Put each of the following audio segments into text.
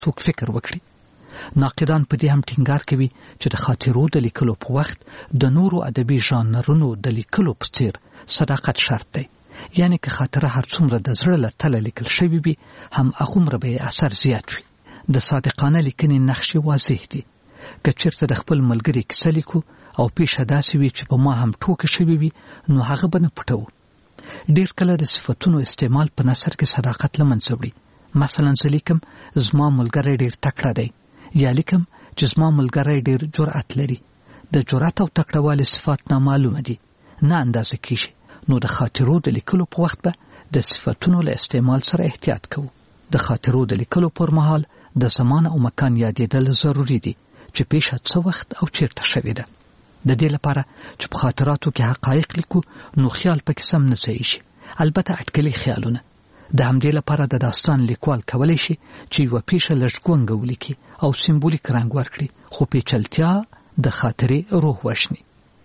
څوک فکر وکړي. ناقدان په دې هم ټینګار کوي چې د خاطرو د لیکلو په وخت د نورو ادبي ژانرونو د لیکلو په څیر صداقت شرط دی. یعنی که خاطره هر څومره د زړه له تله لیکل شوی وي هم هغومره به اثر زیات وي. د صادقانه لیکنې نقشې واضح دي. که چېرته د خپل ملګري کیسه لیکو او پیښه داسې وي چې په ما هم ټوکه شوې وي نو هغه به نه پټوو. ډېر کله د صفتونو استعمال په نثر کې صداقت له منځه وړي. مثلا زه لیکم زما ملګری ډېر تکړه دی یا لیکم چې زما ملګری ډېر جرأت لري. د جرأت او تکړهوالي صفات نامعلومه دي، نه اندازه کیږي. نو د خاطرو د لیکلو په وخت به د صفتونو له استعمال سره احتیاط کوو. د خاطرو د لیکلو پر مهال د زمان او مکان یادېدل ضروري دي چې پیښه څه وخت او چیرته شوې ده. د دې لپاره چې په خاطراتو کې حقایق لیکو نو خیال پکې سم نه ځای شي. البته اټکلي خیالونه. د همدې لپاره د داستان لیکوال کولی شي چې یوه پیښه لږ ګونګه ولیکي او سمبولیک رنګ ورکړي، خو پیچلتیا د خاطرې روح وشني.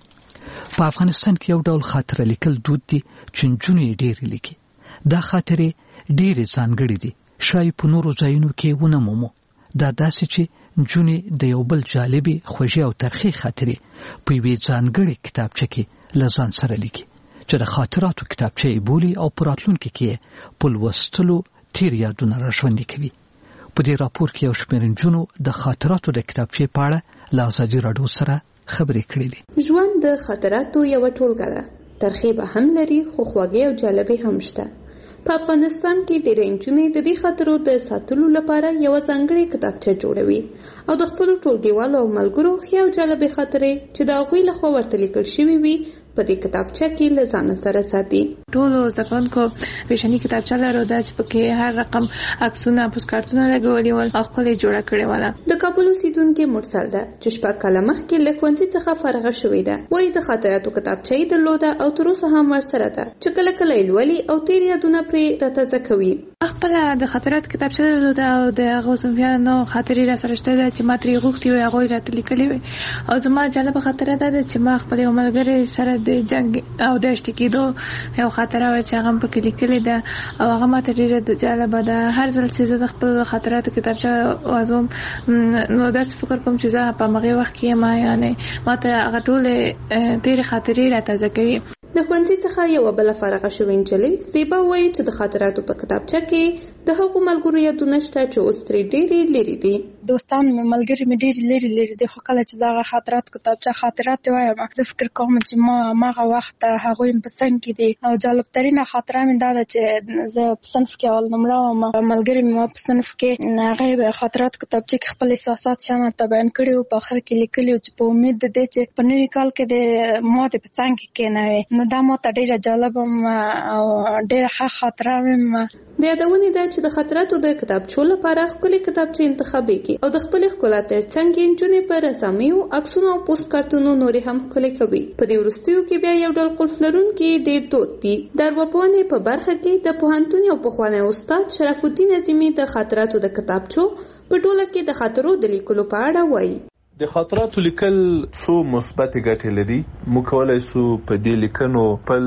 په افغانستان کې یو ډول خاطره لیکل دود دي چې نجونې ډېرې لیکي. دا خاطرې ډېرې ځانګړې دي، شاید په نورو ځایونو کې ونه مومو. دا داسې چې نجونې د یو بل جالبې، خوږې او ترخې خاطرې په یوې ځانګړې کتابچه کې له ځان سره لیکي چې د خاطراتو کتابچه یې بولي او په راتلونکي کې په لوستلو تیر یادونه راژوندي کوي. په دې راپور کې یو شمېر نجونو د خاطراتو د کتابچې په اړه له ازادي راډیو سره خبرې کړې دي. ژوند د خاطراتو یوه ټولګه ده. ترخې به هم لري خو خوږې او جالبې هم شته. په افغانستان کې ډېرې نجونې د دې خاطرو د ساتلو لپاره یوه ځانګړې کتابچه جوړوي او د خپلو ټولګیوالو او ملګرو ښې او جالبې خاطرې چې د هغوی لخوا ورته لیکل شوي وي په دې کتابچه کې له ځانه سره ساتي. ټولو زده کوونکو پیشني کتابچه لرله چې پکې هر رقم عکسونه، پوسټکارټونه لګولي ول او ښکلې جوړه کړې وله. د کابل اوسېدونکې مرسل ده چې 6 کاله مخکې له ښوونځي څخه فارغه شوې ده. وایي د خاطراتو کتابچه یې درلوده او تر اوسه هم ورسره ده چې کله کله یې لولي او تېر یادونه پرې راتازه کوي. خپله د خاطراتو کتابچه درلوده او د هغو صنفیانو خاطرې راسره شته ده چې ما ترې غوښتې وي، هغوی راته لیکلې وي. او زما جالبه خاطره دا ده چې ما خپل یو ملګری سره د جنګ او د اشتي کېدو یو خاطره وه چې هغه هم پکې لیکلې ده او هغه ماته ډېره جالبه ده. هر ځل چې زه د خپل خاطراتو کتابچه وازوم نو داسې فکر کوم چې زه په همغې وخت کې یم، یعنې ماته هغه ټولې تېرې خاطرې راتازه کوي. د ښوونځي څخه یوه بله فارغه شوې نجلۍ زیبا وایي چې د خاطراتو په کتابچه کې د هغو ملګرو یادونه شته چې اوس ترې ډېرې لرې دي. دوستان مې، ملګري مې ډېرې لرې دي، خو کله چې دغه خاطراتو کتابچه خاطرات وایم زه فکر کوم چې ما هغه وخت هغوی په څنګ کې دي. او جالبترینه خاطره مې دا ده چې زه په صنف کې اول نمره وم، ملګري مې په صنف کې هغې خاطراتو کتابچه کې خپل احساسات شامل ته بیان کړي وو، په آخر کې لیکلي وو چې په امید د دې چې په نوي کال کې د ما د په څنګ کې کېنوي. نو دا ماته ډېره جالبه او ډېره ښه خاطره وه. د یادونې ده چې د خاطراتو د کتابچو لپاره ښکلې کتابچې انتخابېږي او د خپلې ښکلا تر څنګ یې نجونې په رسامیو، عکسونو او پوسټ کارتونو نورې هم ښکلې کوي. په دې وروستیو کې بیا یو ډول قلف لرونکي ډېر دود دي. د ارواپوهنې په برخه کې د پوهنتون یو پخوانی استاد شرف الدین عظیمي د خاطراتو د کتابچو په ټوله کې د خاطرو د لیکلو په اړه وایي. د خاطراتو لیکل څو مثبت ګټې لري. موږ کولی شو په دې لیکنو خپل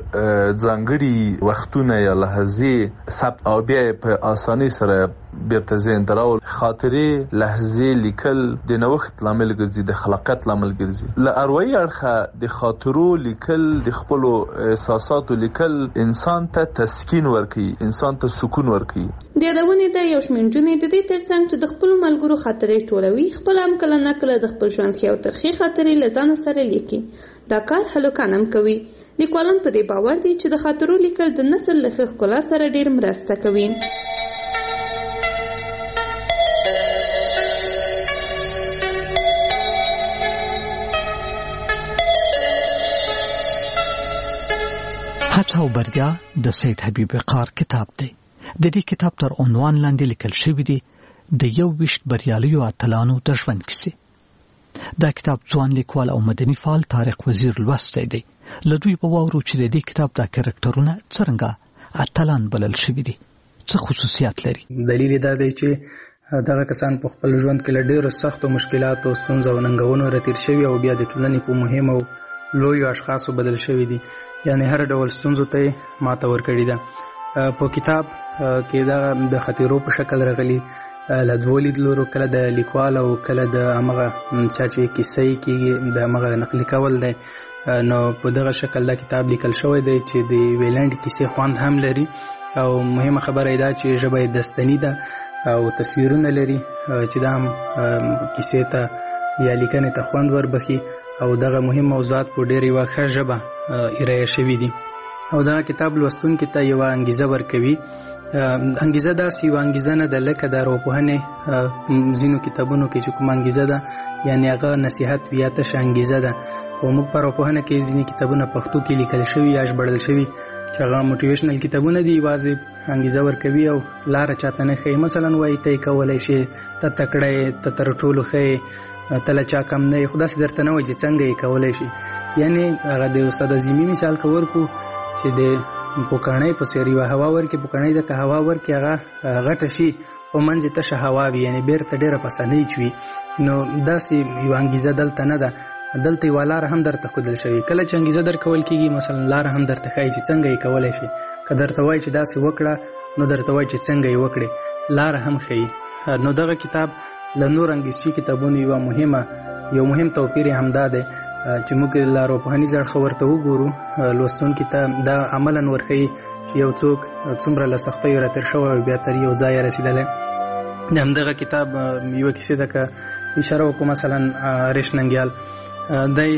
ځانګړي وختونه یا لحظې ثبت او بیا په اسانۍ سره بیرته ذهن ته راول. خاطرې، لحظې لیکل د نوښت لامل ګرځي، د خلاقیت لامل ګرځي. له اروايي اړخه د خاطرو لیکل، د خپلو احساساتو لیکل انسان ته تسکین ورکوي، انسان ته سکون ورکوي. د یادونې ده یو شمېر نجونې د دې تر څنګ چې د خپلو ملګرو خاطرې ټولوي، خپل هم کله نه کله د خپل ژوند ښې او ترخې خاطرې له ځانه سره لیکي. دا کار هلکان هم کوي. لیکوالان په دې باور دي چې د خاطرو لیکل د نسل له ښه ښکلا سره ډېر مرسته کوي. هڅه او بریا د سید حبیب قار کتاب دی. د دې کتاب تر عنوان لاندې لیکل شوی دی د 21 بریالیو اتلانو د ژوند کیسې. دا کتاب ځوان لیکوال او مدني فعال طارق وزیر لوستی دی. له دوی به واورو چې د دې کتاب دا کرکټرونه څرنګه اتلان بلل شوي دي، څه خصوصیات لري. دلیل دا دی چې دغه کسان په خپل ژوند کې له ډېرو سختو مشکلاتو، ستونزو او ننګونو راتېر شوي او بیا د ټولنې په مهمو لویو اشخاصو بدل شوي دي. یعنی هر ډول ستونزو ته ماته ورکړې ده. په کتاب کې دا د خاطرو په شکل راغلي. له دوو لیدلورو، کله د لیکوال او کله د هغه چا چې کیسه یې کېږي د هغه نقلي کول دی. نو په دغه شکل دا کتاب لیکل شوی دی چې د یوې لنډې کیسې خوند هم لري او مهمه خبره یې دا چې ژبه یې دستني ده او تصویرونه لري چې دا هم کیسې ته یا لیکنې ته خوند وربخي او دغه مهم موضوعات په ډېر یوه ښه ژبه ارایه شوي دي او دغه کتاب لوستونکي ته یوه انګیزه ورکوي. انګیزه داسې یوه انګیزه نه ده لکه د ارواپوهنې ځینو کتابونو کې چې کومه انګیزه ده یعنې هغه نصیحت وي یا تشه انګیزه ده. او موږ په ارواپوهنه کې ځینې کتابونه پښتو کې لیکل شوي یا ژباړل شوي چې هغه موټیویشنل کتابونه دي، یوازې انګیزه ورکوي او لاره چاته نه ښیي. مثلا وایي ته یې کولی شې، ته تکړه یې، ته تر ټولو ښه یې، ته له چا کم نه یې، خو داسې درته نه وایي چې څنګه یې کولی شي. یعنې هغه د استاد عظیمي مثال که ورکړو چې د پوکڼۍ په څېر یوه هوا ورکړي، پوکڼۍ ته که هوا ورکړي هغه غټه شي او منځ یې تشه هوا وي، یعنې بیرته ډېره په اسانۍ چوي. نو داسې یوه انګیزه دلته نه ده، دلته یوه لاره هم درته ښودل شوې. کله چې انګیزه درکول کېږي مثلا لاره هم درته ښایي چې څنګه یې کولی شي. که درته وایي چې داسې وکړه نو درته وایي چې څنګه یې وکړې، لاره هم ښیي. نو دغه کتاب له نور انګلیسي کتابونو یو مهم توپیر یې همدا دی چې موږ له ارواپوهنیز اړخه ورته وګورو، لوستونکي ته دا عملاً ورښیي چې یو څوک څومره له سختیو راتېر شوی او بیا تر یو ځایه رسېدلی. د همدغه کتاب یوه کیسې ته که اشاره وکړو، مثلا ریش ننګیال دی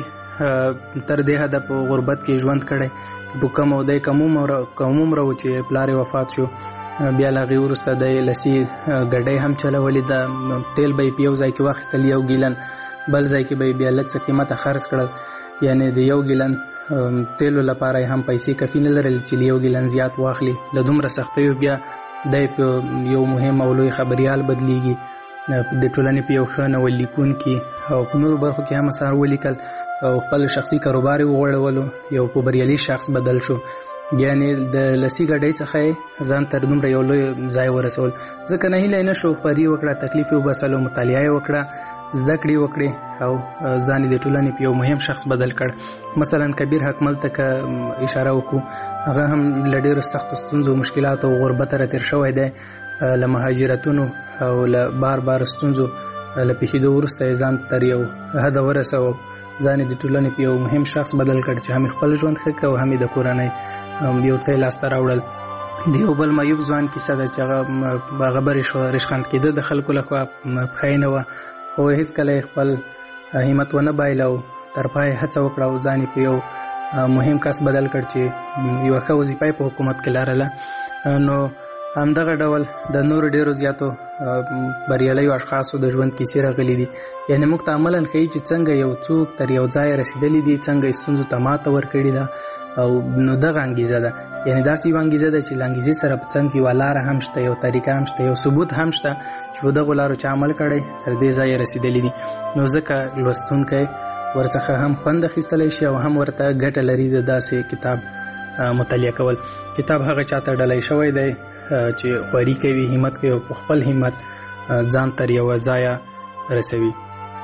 تر دې حده په غربت کې ژوند کړی، په کم او دی کم عمره و چې پلار یې وفات شو. بیا له هغې وروسته دی لسي ګډۍ هم چلولې ده، تیل به یې په یو ځای کې واخیستل 1 ګیلن، بل ځای کې به یې بیا لږ څه قیمته خرڅ کړل، یعنې د 1 ګیلن تیلو لپاره یې هم پیسې کافي نه لرل چې 1 ګیلن زیات واخلي. له دومره سختیو بیا دی په یو مهم او لوی خبریال بدلیږي، د ټولنې په یو ښه ناول لیکونکي او په نورو برخو کې هم اثار ولیکل او خپل شخصي کاروبار یې وغوړولو، یو په بریالي شخص بدل شو. یعنې د لسي ګډۍ څخه یې ځان تر دومره یو لوی ځای ورسول. ځکه نهیلی نه شو، خواري وکړه، تکلیف یې وباسل او مطالعه یې وکړه، زده کړې وکړې او ځان یې د ټولنې په یو مهم شخص بدل کړ. مثلا کبیر حکمل ته که اشاره وکړو، هغه هم له ډېرو سختو ستونزو او مشکلاتو او غربته راتېر شوی دی، له مهاجرتونو او له بار ستونزو له پېښېدو وروسته یې ځان تر یو حده ورسوه، ځان یې د ټولنې په یو مهم شخص بدل کړ چې هم خپل ژوند ښه کړ او هم د کورنۍ یو څه یې لاسته راوړل. د یو بل معیوب ځوان کیسه ده چې هغه به ریشخند کېده د خلکو لخوا، پښی نه وه، خو هېڅکله یې خپل همت ونه بایله او تر پایه هڅه وکړه او ځان یې په یو مهم کس بدل کړ چې یوه ښه وظیفه یې په حکومت کې لرله. نو همدغه ډول د نورو ډېرو زیاتو بریالیو اشخاصو د ژوند کیسې راغلي دي. یعنې موږ ته عملاً ښیي چې څنګه یو څوک تر یو ځایه رسېدلي دي، څنګه یې ستونزو ته ماته ورکړې ده. او نو دغه انګیزه ده، یعنې داسې یوه انګیزه ده چې له انګیزې سره په څنګ کې یوه لاره هم شته، یو طریقه هم شته، یو ثبوت هم شته چې په دغو لارو چې عمل کړی تر دې ځایه رسېدلي دي. نو ځکه لوستونکی ورڅخه هم خوند اخیستلی شي او هم ورته ګټه لري د داسې کتاب مطالعه کول. کتاب هغه چاته ډالۍ شوی دی چې خواري کوي، همت کوي او په خپل همت ځان تر یوه ځایه رسوي.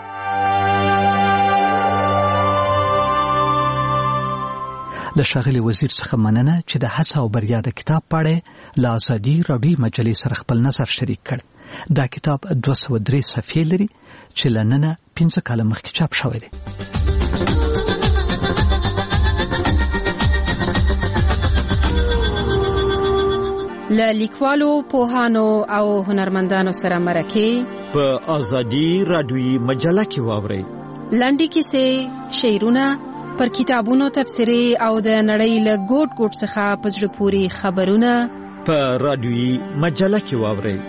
له ښاغلي وزیر څخه مننه چې د هڅه او بریا د کتاب په اړه له ازادي راډیو مجلې سره خپل نظر شریک کړ. دا کتاب 203 صفحې لري چې له ننه 15 کاله مخکې چاپ شوی دی. له لیکوالو، پوهانو او هنرمندانو سره مرکې په ازادي راډیو مجله کې واورئ. لنډې کیسې، شعرونه، پر کتابونو تبصرې او د نړۍ له ګوټ ګوټ څخه په زړه پورې خبرونه په راډیوي مجله کې واورئ.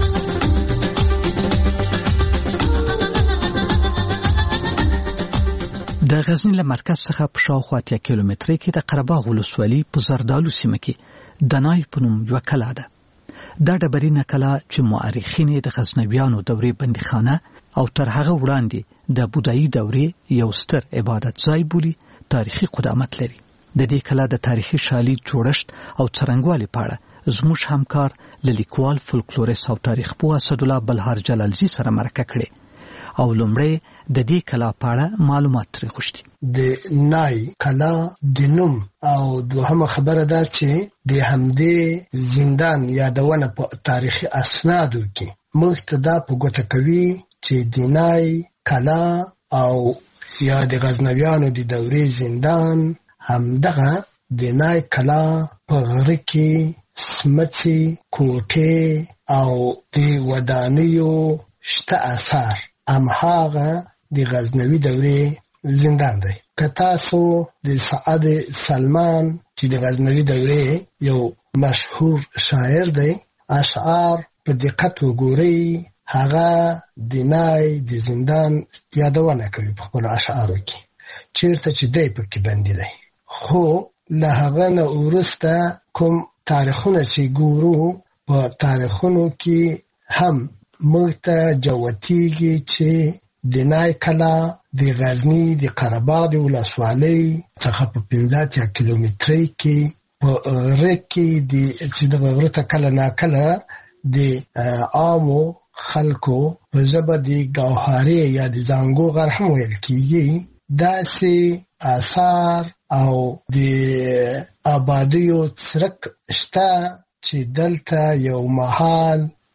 د غزنی له مرکز څخه په شاوخوا 8 کیلومترۍ کې د قرهباغ ولسوالۍ په زردالو سیمه کې دنای په نوم یوه کلا ده. دا ډبرینه کلا چې مورخین د غزنویانو دورې بندیخانه او تر هغه وړاندې د بودایي دورې یو ستر عبادت ځای بولي، تاریخي قدامت لري. د دې کلا د تاریخي شالید جوړښت او څرنګوالي په اړه زموږ همکار لیکوال فولکلوریست او تاریخ پوه اسدالله بلهار جلالزی سره مرکه کړې او لومړی د دې کلا په اړه معلومات ترې غوښتي. د نای کلا د نوم او دوهمه خبره ده چې د همدې زندان یادونه په تاریخي اسنادو کې موږ ته دا په ګوته کوي چې دینای کلا او یا د غزنویانو د دورې زندان همدغه دینای کلا په غره کې سمڅې کوټې او د ودانیو شته اثار هماغه د غزنوي دورې زندان دی. که تاسو د سعد سلمان چې د غزنوي دورې یو مشهور شاعر دی اشعار په دقت وګورئ، هغه دینای د زندان یادونه کوي په خپل اشعارو کې چیرته چې دی پکې بندي دی. خو له هغه نه وروسته کوم تاریخونه چې ګورو په تاریخونو کې هم موږ ته جوتیږي چې دینای کلا د غزنی د قره‌باغ د ولسوالۍ څخه په 15 کیلومترۍ کې په غره کې چې د غره ته کله ناکله د عامو خلکو په ژبه د ګوهرې یا د زانګو غر هم ویل کېږي داسې آثار او د آبادیو څرک شته چې دلته یو مهال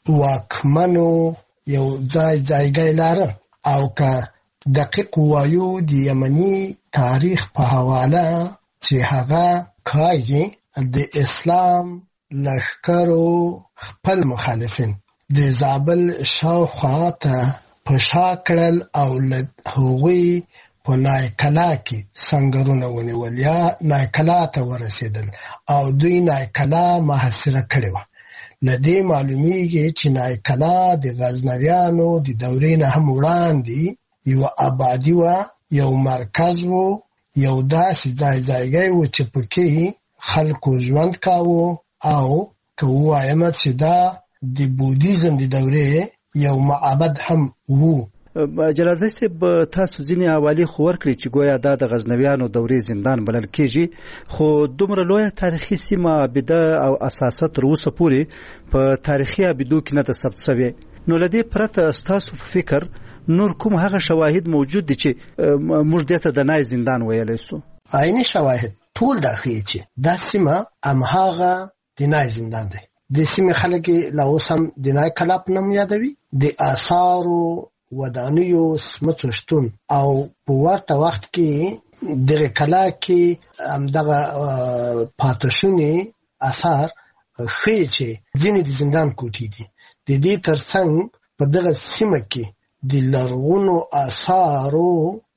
واکمنو یو ځایګی لاره. او که دقیق وایو د یمني تاریخ په حواله چې هغه کایي د اسلام لښکرو خپل مخالفین د زابل شاوخوا ته په شا کړل او له هغوی په نایکلا کې سنګرونه ونیول یا نایکلا ته ورسېدل او دوی نایکلا محاصره کړې وه. له دې معلومیږي چې نایکلا د غزنویانو د دورې نه هم وړاندې یوه آبادي وه، یو مرکز و، یو داسې ځایګی و چې پکې خلکو ژوند کاوه او که ووایم چې دا د بودیزم د دورې یو معبد هم وو. جلالزی صاحب تاسو ځینې حوالې خو ورکړې چې گویا دا د غزنویانو دورې زندان بلل کېږي، خو دومره لویه تاریخي سیمه عابده او اساسه تر اوسه پورې په تاریخي عابدو کې نه ده ثبت شوې. نو له دې پرته ستاسو په فکر نور کوم هغه شواهد موجود دي چې موږ دې ته د نای زندان ویلی سو؟ عیني شواهد ټول دا ښیي چې دا سیمه هماغه د نای زندان دی. د سیمې خلک لا اوس هم د نای کلا په نوم یادوي. د آثارو ودانیو سمڅو شتون او په ورته وخت کې دغه کلا کې همدغه پاتې شونې آثار ښیي چې ځینې د زندان کوټې دي. د دې ترڅنګ په دغه سیمه کې د لرغونو آثارو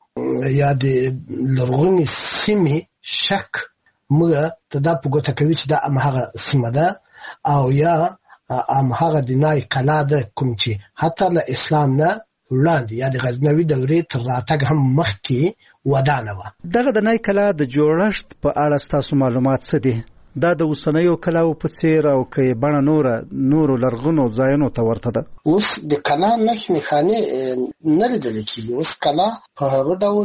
یا د لرغونې سیمې شک موږ ته دا په ګوته کوي چې دا هماغه سیمه ده او یا هماغه د نای کلا ده کوم چې حتی له اسلام نه وړاندې یا د غزنوي دورې تر راتګ هم مخکې ودانه وه. دغه د نای کلا د جوړښت په اړه ستاسو معلومات څه دي؟ دا د اوسنیو کلاو په څیر او که یې بڼه نورو لرغونو ځایونو ته ورته ده؟ اوس د کلا نښې نښانې نه لیدل کېږي. اوس کلا په هغه ډول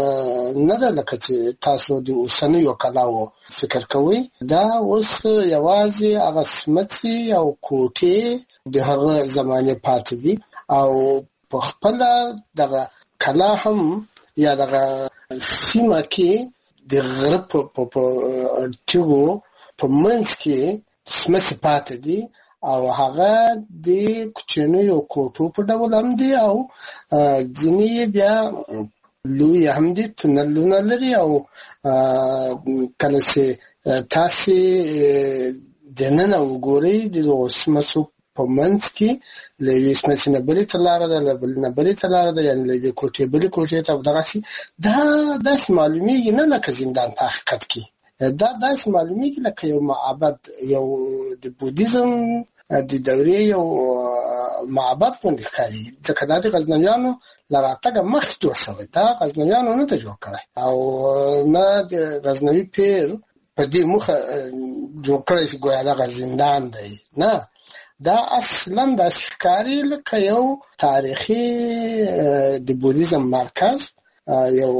نه ده لکه چې تاسو د اوسنیو کلاو فکر کوئ. دا اوس یوازې هغه سمڅې او کوټې د هغه زمانې پاتې دي او په خپله دغه کلا هم یا دغه سیمه کې د غره په تیغو په منځ کې سمڅې پاتې دي او هغه د کوچنیو کوټو په ډول هم دي او ځینې بیا لوی هم دي، تونلونه لري او کله چې تاسې دننه وګورئ د دغو سمڅو په منځ کې له یوې سمڅې نه بلې ته لاره ده، له بلې نه بلې ته لاره ده، یعنې له یوې کوټې بلې کوټې ته او دغسې دا داسې معلومیږي نه لکه زندان په حقیقت کې. دا داسې معلومیږي لکه یو معبد، یو د بودیزم د دورې یو معبد غوندې ښکاري، ځکه دا د غزنویانو له راتګه مخکې جوړ شوی. دا غزنویانو نه ده جوړ کړی او نه د غزنوي پیر په دې موخه جوړ کړی چې ګویا دغه زندان دی. نه، دا اصلا داسې ښکاري لکه یو تاریخي د بودیزم مرکز، یو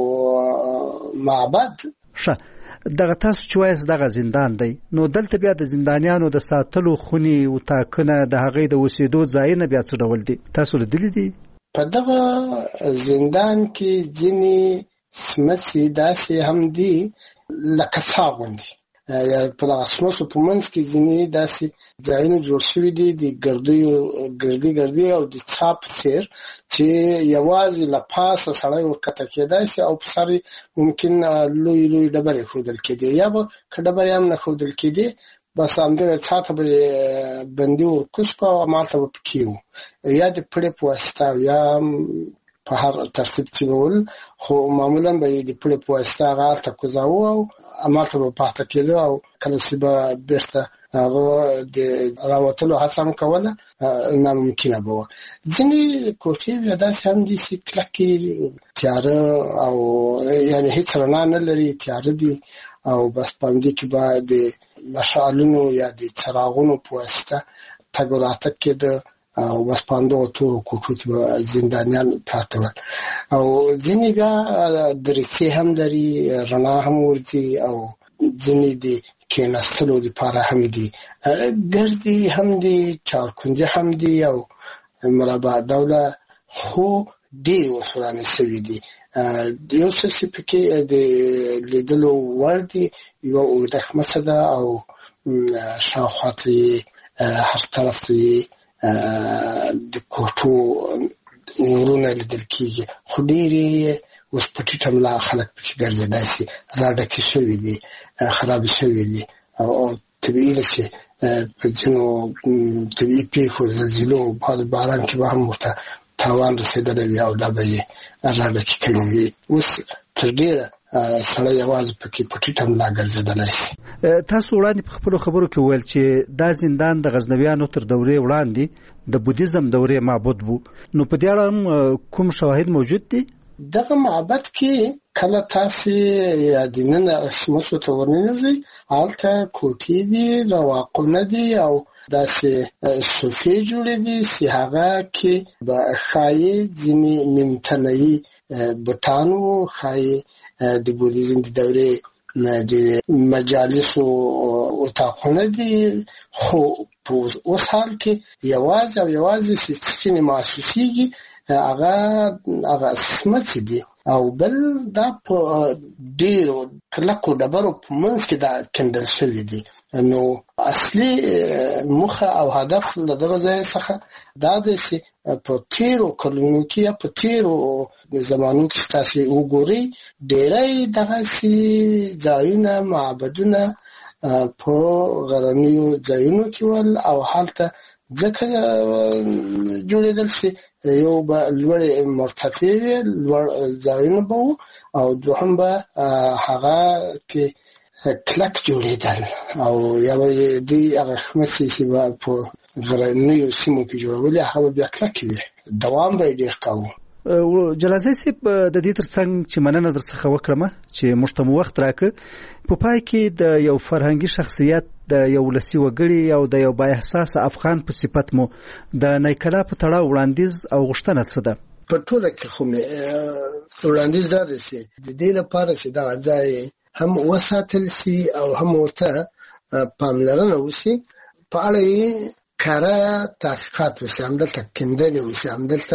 معبد. ښه، دغه تاسو چې وایاست دغه زندان دی، نو دلته بیا د زندانیانو د ساتلو خونې او ټاکنه د هغې د اوسېدو ځایونه بیا څه ډول دي؟ تاسو لیدلي دي؟ په دغه زندان کې ځینې سمڅې داسې هم دي لکه څاه غوندې یا په دغه سمڅو په منځ کې ځینې داسې ځایونه جوړ شوي دي د ګردي او د څا په څېر چې یوازې له پاسه سړی ورکته کېدای شي او په سر ممکن لوی ډبرې ښودل کېدې، یا به که ډبرې هم نه ښودل کېدې بس همدغه څا ته به بندي ورکوز کړو او همالته به پکې وو، یا د پړې په واسطه یا په هر ترتیب چې به ول، خو معمولا به یې د پړې په واسطه هغه هلته کوزاوه او همالته به پاتې کېده او کله چې به بېرته هغه د راوتلو هڅه هم کوله ناممکنه به وه. ځینې کوټې بیا داسې هم دي چې کلکې تیاره او یعنې هېڅ رڼا نه لري، تیاره دي او بس په همدې کې به د مشعلونو یا د څراغونو په واسطه تګ و راتګ کېده او بس په همدغو تورو کوټو کې به زندانیان پراته ول. او ځینې بیا درېڅې هم لري، رڼا هم ورځي او ځینې د کېناستلو دپاره هم دي، ګردي هم دي، چارکونجه هم دي او مربع ډوله، خو ډېرې اوس ورانې شوي دي. یو څه چې پکې د لیدلو وړ دي، یوه اوږده خمڅه ده او شاوخوا ته یې هر طرف ته یې د کوټو ورونه لیدل کېږي، خو ډېرې اوس په ټیټه ملا خلک پکې ګرځېدای شي، راډکې شوي دي، خرابې شوي دي او طبیعي ده چې په ځینو طبیعي پېښو زلزلو او باران کې به هم ورته تاوان رسېدلی وي او دا به یې راډکې کړي وي. اوس تر ډېره سړی یوازې پکې په ټیټه ملا ګرځېدلی شي. تاسو وړاندې په خپلو خبرو کې وویل چې دا زندان د غزنویانو تر دورې وړاندې د بودیزم دورې معبد وو، نو په دې اړه هم کوم شواهد موجود دي؟ دغه معبد کې کله تاسې یا دننه سمڅو ته ورننوځئ، هلته کوټې دي، رواقونه دي او داسې صوفې جوړې دي چې هغه کې به ښایي ځینې نیمتنهیي بوټانو، ښایي د بودیزم د دورې د مجالسو اتاقونه دي، خو په اوس حال کې یوازې چې محسوسېږي هغه سمڅې دي او بل دا په ډېرو کلکو ډبرو په منځ کې دا کیندل شوي دي. نو اصلي موخه او هدف له دغه ځای څخه دا دی چې په تېرو کلونو کې یا په تېرو زمانو کې تاسې وګورئ، ډېری دغسې ځایونه، معبدونه په غرنیو ځایونو کې ول او هلته ځکه جوړېدل چې یو به لوړې مرتفع وي، لوړ ځایونه به وو او دوهم به هغه کې کلک جوړېدل او یا به دوی هغه خمڅې چې به په غرنیو سیمو کې جوړولې هغه به بیا کلکې وي، دوام به یې ډېر کاوه. جلازی صاحب د دې ترڅنګ چې مننه درڅخه وکړم چې موږ ته مو وخت راکړ، په پای کې د یو فرهنګي شخصیت، د یو ولسي وګړي او د یو با احساسه افغان په صفت مو د نیکلا په تړاو وړاندیز او غوښتنه څه ده؟ په ټوله کې خو مې وړاندیز دا دی چې د دې لپاره چې دغه ځای هم وساتل شي او هم ورته پاملرنه وشي، په اړه یې کاره تحقیقات وشي، همدلته کیندنې وشي، همدلته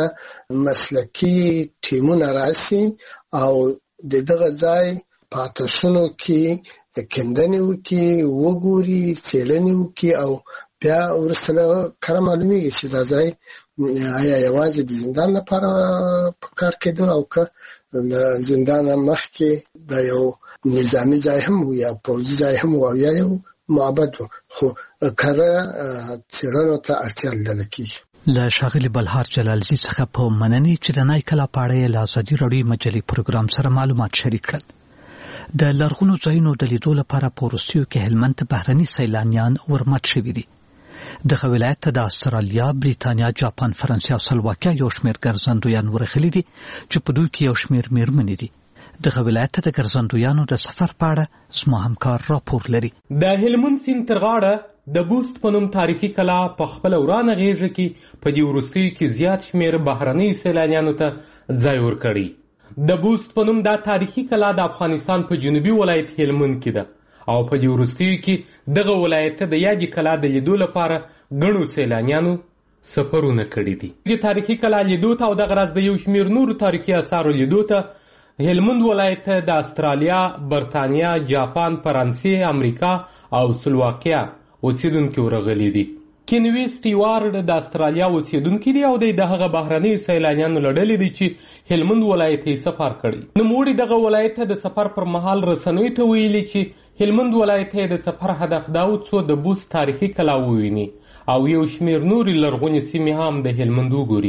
مسلکي ټیمونه راشي او د دغه ځای په آتشونو کې کیندنې وکړي، وګوري، څېړنې وکړي او بیا وروسته کره معلومیږي چې دا ځای آیا یوازې د زندان لپاره په کار کېده او که د زندان مخکې دا یو نظامي ځای هم و یا پوځي ځای هم و او یا یو معبد و، خو کره څېړنو ته اړتیا لیدل کېږي. له ښاغلي بلهار جلالزي څخه په مننې چې د نایکلا په اړه یې له ازادي راډیو مجلې پروګرام سره معلومات شریک کړل. د لرغونو ځایونو د لیدو لپاره په وروستیو کې هلمند ته بهرني سیلانیان ورمټ شوي دي. دغه ولایت ته د استرالیا، بریتانیا، جاپان، فرانسې او سلواکیا یو شمېر ګرځندویان ورغلي دي چې په دوی کې یو شمېر مېرمنې دي. دغه ولایت ته د ګرځندویانو د سفر په اړه زما همکار راپور لري. د هلمند سیند تر غاړه د بوست په نوم تاریخي کلا په خپله ورانه غېږه کې په دې وروستیو کې زیات شمېر بهرنیو سیلانیانو ته ځای ورکړی. د بوست په نوم دا تاریخي کلا د افغانستان په جنوبي ولایت هلمند کې ده او په دې وروستیو کې دغه ولایت ته د یادې کلا د لیدو لپاره ګڼو سیلانیانو سفرونه کړي دي. د تاریخي کلا لیدو ته او دغه راز د یو شمېر نورو تاریخي اثارو لیدو ته هلمند ولایت د استرالیا، برتانیا، جاپان، فرانسې، امریکا او سلواکیا اوسیدونکي ورغلي دي. کینوي سټیوارډ د استرالیا اوسیدونکي دي او د هغه بهرنیو سیلانیانو له ډلې دي چې هلمند ولایت یې سفر کړی. نوموړي دغه ولایت ته د سفر پر مهال رسنیو ته ویلي چې هلمند ولایت یې د سفر هدف دا و څو د بوست تاریخي کلا وویني او یو شمیر نورې لرغونې سیمې هم د هلمند وګوري.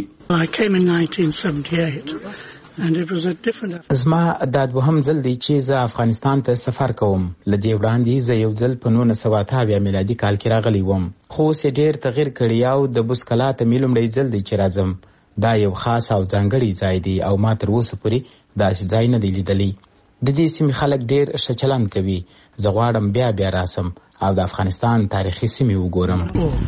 زما دا دوهم ځل دی چې زه افغانستان ته سفر کوم. له دې وړاندې زه یو ځل په 1988 میلادي کال کې راغلی وم، خو اوس یې ډېر تغیر کړی او د بوس کلا ته مې لومړی ځل دی چې راځم. دا یو خاص او ځانګړی ځای دی او ما تر اوسه پورې داسې ځای نه دی لیدلی. د دې سیمې خلک ډېر ښه چلند کوي. زه غواړم بیا بیا راسم او د افغانستان تاریخي سیمې وګورم.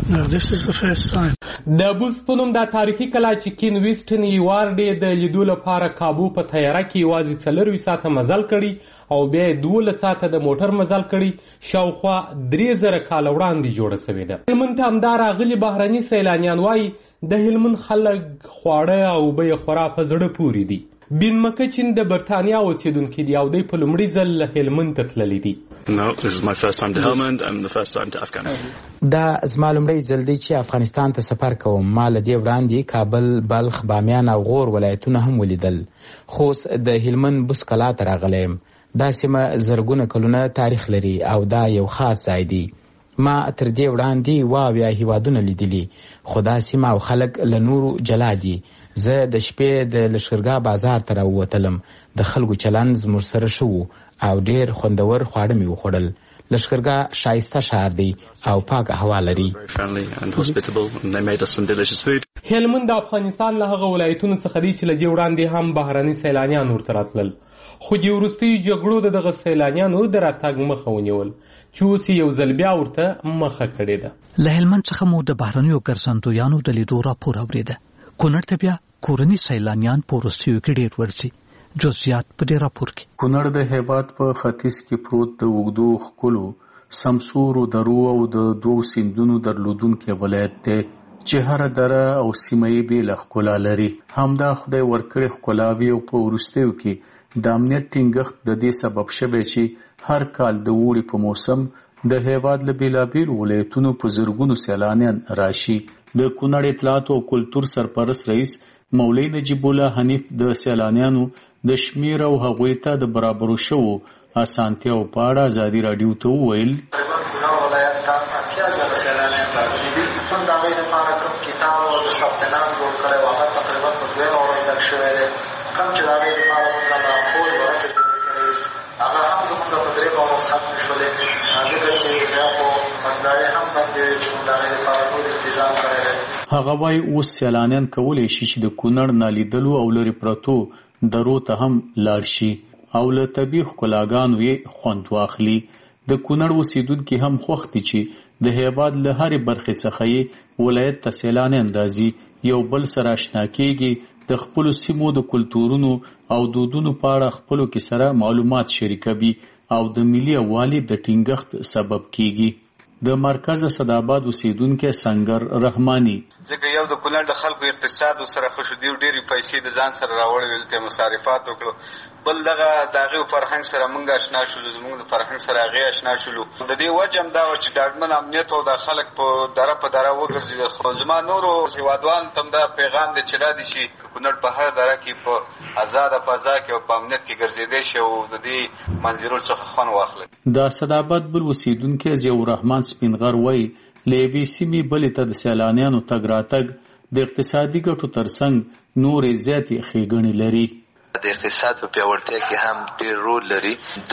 د بوست په نوم دا تاریخي کلا چې کین ویسټن یې د لیدو لپاره کابو په تیاره کې یوازې 24 ساعته مزل کړي او بیا 12 ساعته د موټر مزل کړي. شاوخوا 3000 کاله وړاندې جوړه شوې ده. هلمند ته همدا راغلي بهرني سیلانیان وایي د هلمند خلک خواړه او اوبه خورا په زړه پورې دي. بین مکچین د برتانیا اوسیدونکي دي او دوی په لومړي ځل هلمند ته تللي دي. دا زما لومړی ځل دی چې افغانستان ته سفر کوم. ما له دې وړاندې کابل، بلخ، بامیان او غور ولایتونه هم ولیدل، خو د هلمند بوس کلا ته راغلی یم. دا سیمه زرګونه کلونه تاریخ لري او دا یو خاص ځای دی. ما تر دې وړاندې واویا هیوادونه لیدلي، خو دا سیمه او خلک له نورو جلا دي. زه د شپې د لښکرګاه بازار ته راووتلم. د خلکو چلند زموږ سره ښه و او ډېر خوندور خواړه مې وخوړل. لښکرګاه ښایسته ښار دی او پاکه هوا لري. هلمند د افغانستان له هغه ولایتونو څخه دی چې له دې وړاندې هم بهرني سیلانیان ورته راتلل، خو د وروستیو جګړو د دغه سیلانیانو د راتګ مخه ونیول چې اوس یو ځل بیا ورته مخه کړې ده. له هلمند څخه مو د بهرنیو ګرځندویانو د لیدو راپور اورېده. کونړ ته بیا کورني سیلانیان په وروستیو کې ډېر ورځي. جزئیات په دې راپور کې. کونړ د هیواد په ختیځ کې پروت د اوږدو ښکلو سمسورو درو او د 2 سیندونو درلودونکی ولایت دی چې هره دره او سیمه یې بېله ښکلا لري. همدا خدای ورکړې ښکلاوي او په وروستیو کې د امنیت ټینګښت د دې سبب شوی چې هر کال د اوړي په موسم د هیواد له بېلابېلو ولایتونو په زرګونو سیلانیان راشي. د کونړ اطلاعات او کلتور سرپرست رئیس مولوي نجیب الله حنیف د سیلانیانو د شمیر او هغوی ته د برابرو شوو اسانتیاو په اړه ازادي راډیو ته وویل. کونړ ولایت ته 80,000 سیلانیان راغلي دي. کوم د هغوی لپاره کوم کتاب او د ثبت نام جوړ کړی و هغه تقریبا په 2 ورځو ډک شوی دی. کوم چې د هغوی لپاره موږ لارښود ورکړې کړی هغه هم زموږ په 3 ورځو ختم شولې، ځکه چې بیا خو بندارې هم بندې وې چې موږ د هغوی لپاره ټول انتظام کړی دی. هغه وایي اوس سیلانیان کولی شي چې د کونړ نالیدلو او لرې پرتو درو ته هم لاړ شي او له طبیعي ښکلاګانو یې خوند واخلي. د کونړ اوسیدونکي هم خوښ دي چې د هیواد له هرې برخې څخه یې ولایت ته سیلانیان راځي، یو بل سره اشنا کېږي، د خپلو سیمو د کلتورونو او دودونو په اړه خپلو کې سره معلومات شریکوي او د ملي یووالي د ټینګښت سبب کېږي. د مرکز صداباد اوسیدونکي سنگر رحماني ځکه یو د کونړ د خلکو اقتصاد سره خوشودي او ډېرې پیسې د ځان سره راوړل ته مصارفات وکړو، بل دغه د هغې فرهنګ سره موږ اشنا شولو، زموږ د فرهنګ سره هغې اشنا شولو. د دې وجه هم دا وه چې ډاډمن امنیت او د خلک په دره په دره وګرځېدل. خو زما نورو هېوادوالو ته هم دا پیغام دی چې دا دي چې کونړ په هر دره کې په ازاده فضا کې او په امنیت کې ګرځېدی شي او د دې منظرو څخه خوند واخلي. د صداباد بل اوسیدونکی ضیاء الرحمن سپینغر وایي له یوې سیمې بلې ته د سیلانیانو تګ راتګ د اقتصادي ګټو ترڅنګ نورې زیاتې ښېګڼې لري. د اقتصاد په پیاوړتیا کې هم ډېر رول لري.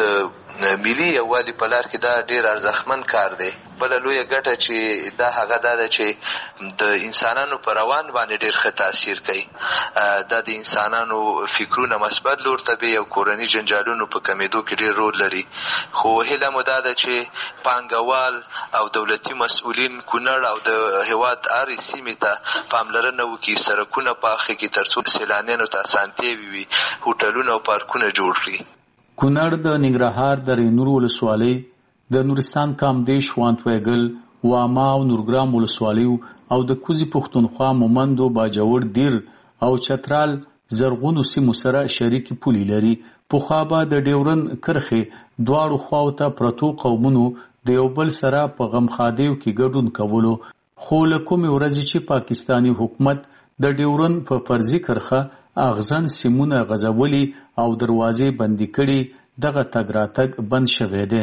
د ملي یووالي په لار کې دا ډېر ارزښتمن کار دی. بله لویه ګټه چې دا هغه دا ده چې د انسانانو په روان باندې ډېر ښه تاثیر کوي. دا د انسانانو فکرونه مثبت لور ته بیي او کورني جنجالونو په کمېدو کې ډېر رول لري. خو هیله مو دا ده چې پانګوال او دولتي مسؤلین کونړ او د هېواد هرې سیمې ته پاملرنه وکړي، سړکونه پاخه کړي تر څو سیلانیانو ته اسانتیاوې وي، هوټلونه او پارکونه جوړ کړي. کونړ د ننګرهار د رینور ولسوالۍ، د نورستان کامدیش، وانتویګل، واما او نورګرام ولسوالیو او د کوزي پښتونخوا، مومندو، باجوړ، دیر او چترال زرغونو سیمو سره شریکي پولې لري. پخوا به د ډیورن کرښې دواړو خواو ته پرتو قومونو د یو بل سره په غمخادیو کې ګډون کولو، خو له کومې ورځې چې پاکستانی حکومت د ډیورن په فرضي کرښه اغزن سیمونه غځولي او دروازې بندي کړي، دغه تګ راتګ بند شوی دی.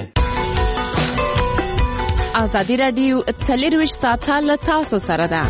ازادي راډیو 24 ساعته له تاسو سره ده.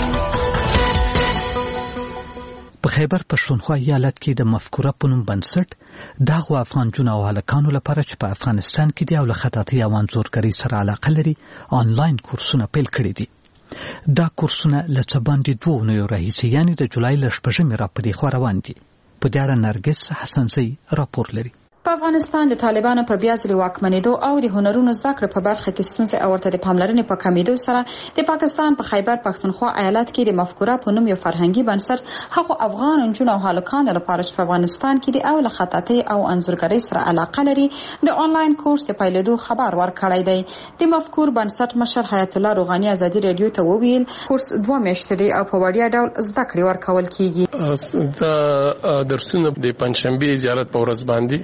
په خیبر پښتونخوا ایالت کې د مفکوره په نوم بنسټ دغه افغان جون او هلکانو لپاره چې په افغانستان کې دی او له خطاطۍ او انځورګرۍ سره علاقه لري آنلاین کورسونه پیل کړي دي. دا کورسونه له څه باندې 2 اونیو راهیسې یعنې د جولای له 8 را پدې خوا روان دي. په دې اړه نرګس حسنزی راپور لري. په افغانستان د طالبانو په بیا ځلې واکمنېدو او د هنرونو زده کړې په برخه کې ستونزې او ورته د پاملرنې په کمیدو سره د پاکستان په خیبر پښتونخوا ایالت کې د مفکوره په نوم یو فرهنګي بنسټ هغو افغان نجونو او هلکانو لپاره چې په افغانستان کې د او له خطاطۍ او انځورګرۍ سره علاقه لري د آنلاین کورس د پیلېدو خبر ورکړی دی. د مفکور بنسټ مشر حیات الله روغاني ازادي رادیو ته وویل کورس 2 میاشتې دی او په وړیا ډول زده کړې ورکول کیږي. دا درسونه د پنځشنبه زیارت په ورځ باندې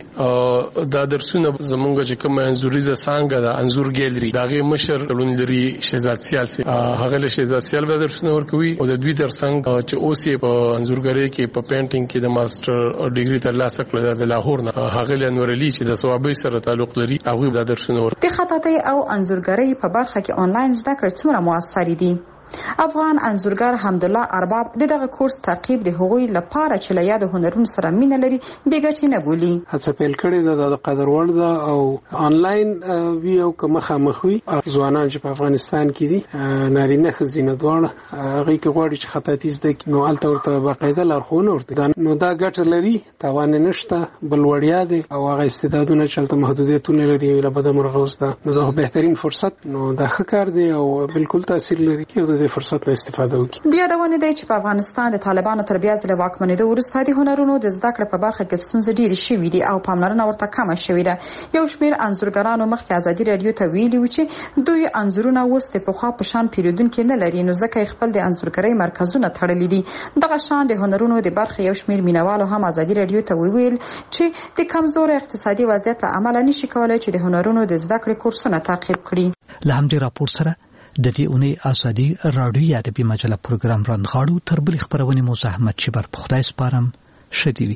دا درسونه زمونږ چې کوم انځوریزه څنګه د انځور ګیلری داغه مشر لون لري شهزاد سیال سي هغه له شهزاد سیال به درسونه ورکوي او د دوی ترڅنګ چې اوسې په انځورګرۍ کې په پینټینګ کې د ماستر ډیګري ترلاسه کړل د لاهور نه هغه له نور علي چې د ثوابي سره تعلق لري هغه د درسونه ورکوي. د خطاطۍ او انځورګرۍ په برخه کې آنلاین زده کړې څومره موثر دي؟ افغان انځورګر حمدالله ارباب دغه کورس تعقیب د هغوی لپاره چې له یاد هنرونو سره مینه لري بیګټې نه بولي. هڅه پیل کړې ده د قدر وړ ده او آنلاین وی او مخامخ وي ځوانان چې په افغانستان کې دي نارینه ښځینه دواړه هغه کې غواړي چې خطاطي زده کړي نو هلته ورته باقاعده لارښوونه ورته نو دا ګټه لري تاوان نشته بل وړیا دی او هغه استعدادونه چې هلته محدودیتونه لري له بده مرغه اوس ده نو دا بهترین فرصت نو دا ښه کار دی او بالکل تاثیر لري کې د فرصت نه استفاده وکړي. د یادونه دی چې په افغانستان د طالبانو تر بیا ځلې واکمنېدو وروسته د هنرونو د زده کړې په برخه کې ستونزې ډېرې شوې دي او پاملرنه ورته کمه شوې ده. یو شمېر انځورګرانو مخکې ازادي رادیو ته ویلي و چې دوی انځورونه اوس د پخوا په شان پیرودونکي نه لري نو ځکه خپل د انځورګرۍ مرکزونه تړلي دي. دغه شان د هنرونو د برخه یو شمېر مینوالو هم ازادي رادیو ته ویل چې د کمزور اقتصادي وضعیت له امله نشي کولای چې د هنرونو د زده کړې کورسونه تعقیب کړي. له همدې راپور سره د دې اونۍ ازادي راډیو ادبي مجله پروګرام رانغاړو تر بلې خبرونه مو زحمت شبر په خدای سپارم شديوي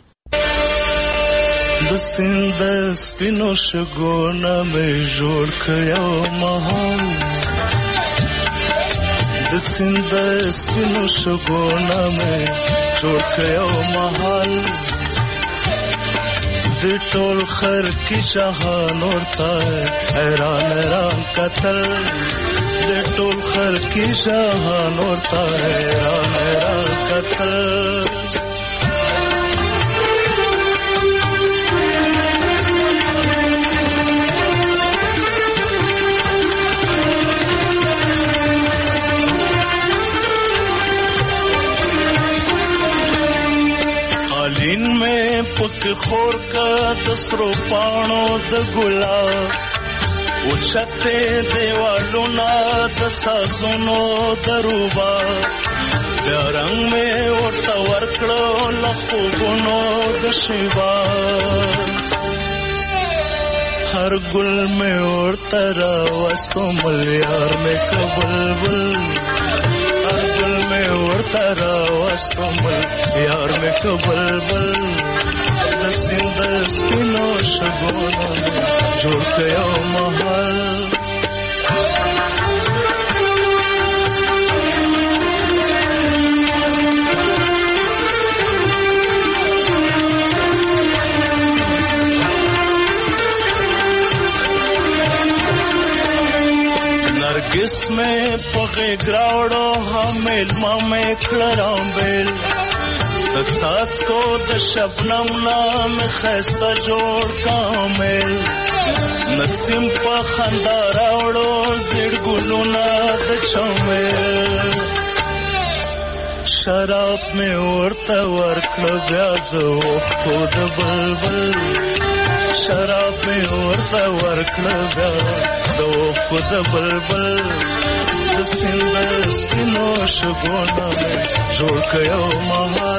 د سند سپینو شګونه مې جوړ کړو مهال د سند سپینو شګونه مې جوړ کړو مهال د ټول خر کی شاهان ورته حیران ران قتل د ټول خر کی شاهان ورته حیران ران قتل قالین میں پک خور کا دسرو پانو د ګلاب او چته دیوالو نا د ساسونو دروبا د رنگ میں ورته ورکړو لخوګونو د شیوا هر ګل میں ورته را وسو مليار میں کبلبل هر ګل میں ورته را وسو مليار میں کبلبل د سند سپینو شګونو جوړ کړو محل नरगिस में पगे ग्रावड़ो हमेल मामे खड़राम बेल د ساس کو د شبنم نام خسته جوړ کامل نسیم په خندا راوړو زړ ګلونه د چمل شراب مې ورته ورکړ بیا د وختو د بلبل شراب مې ورته ورکړ بیا د وختو د بلبل د سند سپینو شګونه جوړ کړو مها